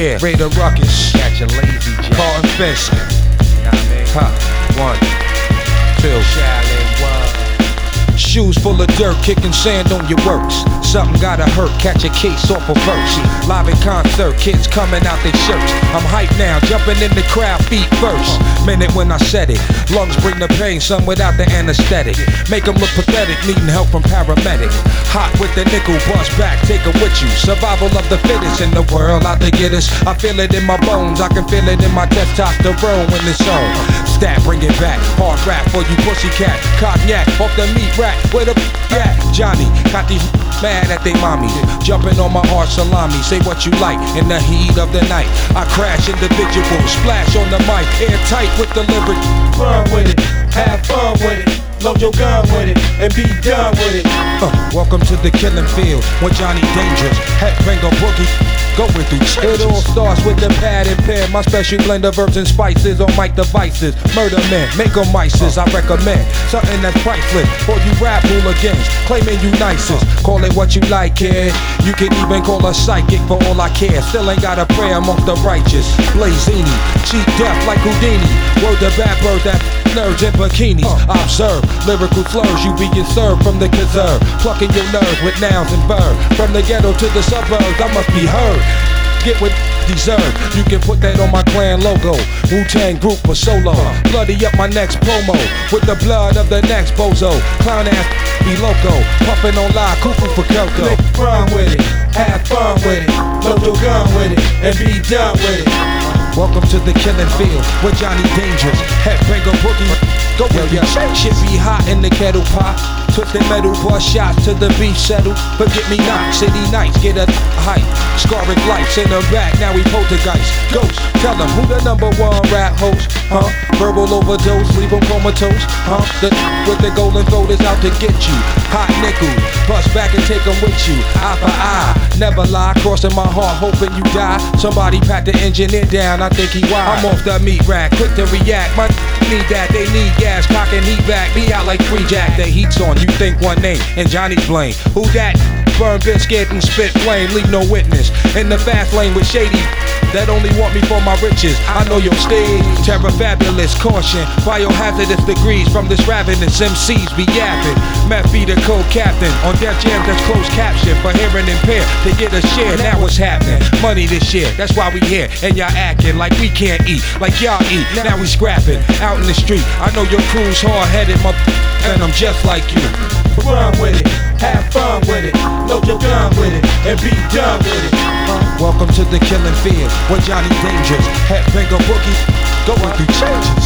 Yeah, Raider Ruckus. Got your lazy Jack. Carlton Fisk. You know what I mean? Ha, 1, 2. Shaolin One. Shoes full of dirt, kicking sand on your works. Something gotta hurt, catch a case off a verse. Live in concert, kids coming out they shirts. I'm hyped now, jumping in the crowd, feet first. Minute when I said it, lungs bring the pain, some without the anesthetic. Make them look pathetic, needing help from paramedic. Hot with the nickel, bust back, take it with you. Survival of the fittest in the world, out to get us. I feel it in my bones, I can feel it in my testosterone when it's on. Stat, bring it back, hard rap for you pussycat. Cognac, off the meat rack, where the at? Johnny, got these mad at they mommy. Jumping on my hard salami, say what you like in the heat of the night. I crash individual, splash on the mic, airtight with the lyric. Run with it, have fun with it, load your gun with it, and be done with it. Welcome to the killing field, with Johnny Dangerous, Headbanger Boogie, going through changes. It all starts with the pad and pen, my special blend of herbs and spices on mic devices. Murder men, make them mices, I recommend something that's priceless for you rap hooligans, claiming you nicest. Call it what you like, kid. You can even call a psychic for all I care. Still ain't got a prayer amongst the righteous. Blazini, cheat death like Houdini. Word the bad bird that nerds in bikinis. Observe lyrical slurs you being served from the Kazerve. Plucking your nerves with nouns and verbs. From the ghetto to the suburbs, I must be heard. Get what deserve. You can put that on my clan logo. Wu-Tang group or solo. Bloody up my next promo with the blood of the next bozo. Clown ass be loco. Puffin' on live, cuckoo for Coco. Run with it, have fun with it, load your gun with it, and be done with it. Welcome to the killing field with Johnny Dangerous, Headbanger Boogie. Go with your shit be hot in the kettle pot. Twisted metal, bust shots to the beef settle. Forget me not, city nights, get a hype. Scarring lights in the back, now we poltergeist. Ghost, tell them who the #1 rap host, huh? Verbal overdose, leave them comatose, huh? The with the golden throat is out to get you. Hot nickel, bust back and take them with you. Eye for eye, never lie, crossing my heart, hoping you die. Somebody pat the engineer down, I think he wild. I'm off the meat rack, quick to react. My need that, they need gas, cock and heat back. Be out like Free Jack, the heat's on. You think one name, and Johnny's blame. Who that? Burn biscuit and spit flame, leave no witness. In the fast lane with shady that only want me for my riches. I know your stage, terror fabulous, caution. Biohazardous degrees from this ravenous MCs be yapping. Meth be the co-captain on Def Jam that's closed caption for hearing impaired to get a share. Now what's happening? Money this year, that's why we here. And y'all acting like we can't eat, like y'all eat. Now we scrapping out in the street. I know your crew's hard-headed, and I'm just like you. Run with it, have fun with it, load your gun with it, and be done with it. Welcome to the killing field with Johnny Dangerous, Headbanger Boogie, going through changes.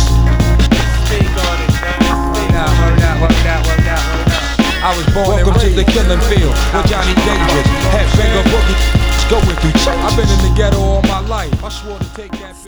Speak on it, man. Word out. I was born Welcome to the killing field with Johnny Dangerous, Headbanger Boogie, going through changes. I've been in the ghetto all my life. I swore to take that.